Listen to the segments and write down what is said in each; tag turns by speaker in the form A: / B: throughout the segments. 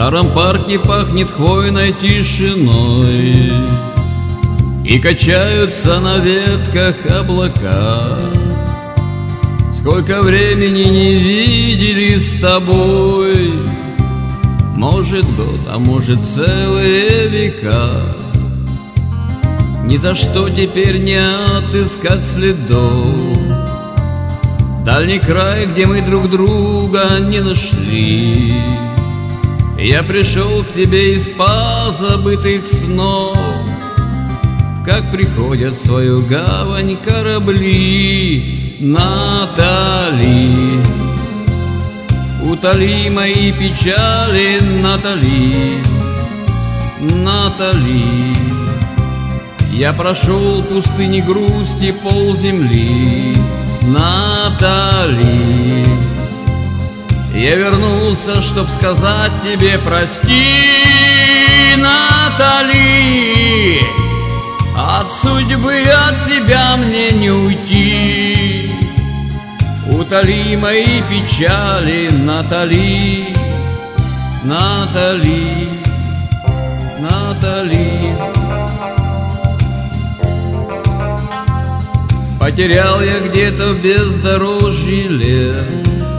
A: старом парке пахнет хвойной тишиной, и качаются на ветках облака. Сколько времени не виделись с тобой, может год, а может целые века. Ни за что теперь не отыскать следов дальний край, где мы друг друга не нашли. Я пришел к тебе из позабытых снов, как приходят в свою гавань корабли. Натали, утоли мои печали, Натали, Натали. Я прошел пустыни грусти полземли, Натали. Я вернулся, чтоб сказать тебе прости, Натали. От судьбы, от тебя мне не уйти. Утоли мои печали, Натали, Натали, Натали. Потерял я где-то в бездорожье лет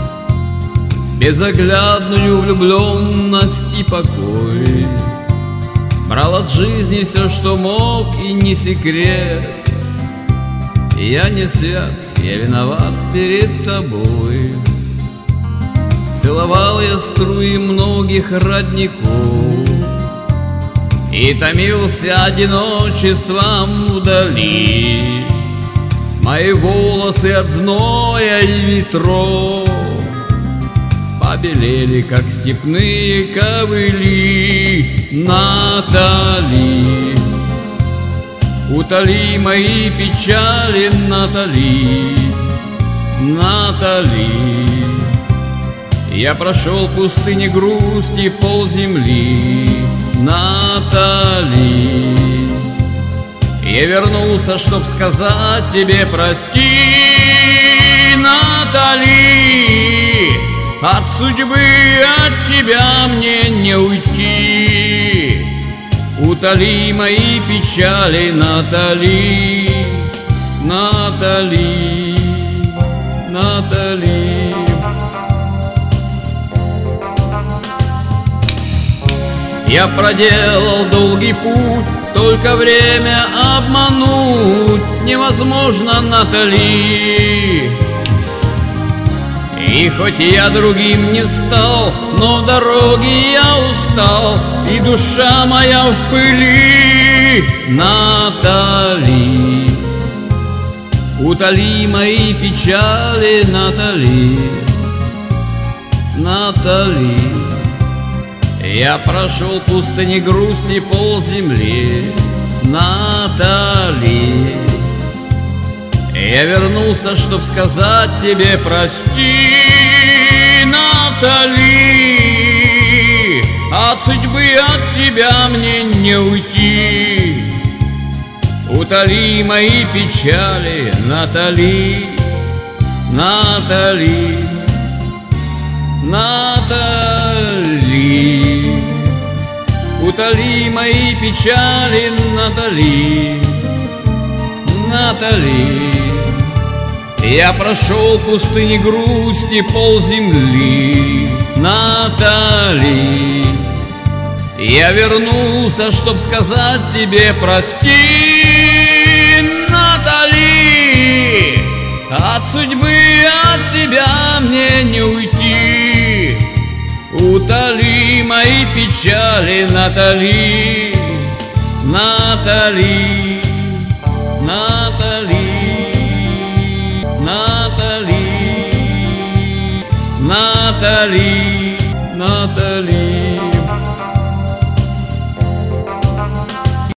A: безоглядную влюбленность и покой. Брал от жизни все, что мог, и не секрет. Я не свят, я виноват перед тобой. Целовал я струи многих родников и томился одиночеством вдали. Мои волосы от зноя и ветров побелели, как степные ковыли. Натали, утоли мои печали, Натали, Натали. Я прошел пустыни грусти полземли, Натали. Я вернулся, чтоб сказать тебе прости, Натали. От судьбы, от тебя мне не уйти. Утоли мои печали, Натали, Натали, Натали. Я проделал долгий путь, только время обмануть невозможно, Натали. И хоть я другим не стал, но дороги я устал, и душа моя в пыли. Натали, утоли мои печали, Натали, Натали. Я прошел пустыни грусти полземли, Натали. Я вернулся, чтоб сказать тебе прости, Натали. От судьбы, от тебя мне не уйти. Утоли мои печали, Натали, Натали, Натали. Утоли мои печали, Натали, Натали. Я прошел пустыни грусти полземли, Натали. Я вернулся, чтоб сказать тебе прости, Натали. От судьбы, от тебя мне не уйти. Утоли мои печали, Натали, Натали, Натали, Натали, Натали, Натали.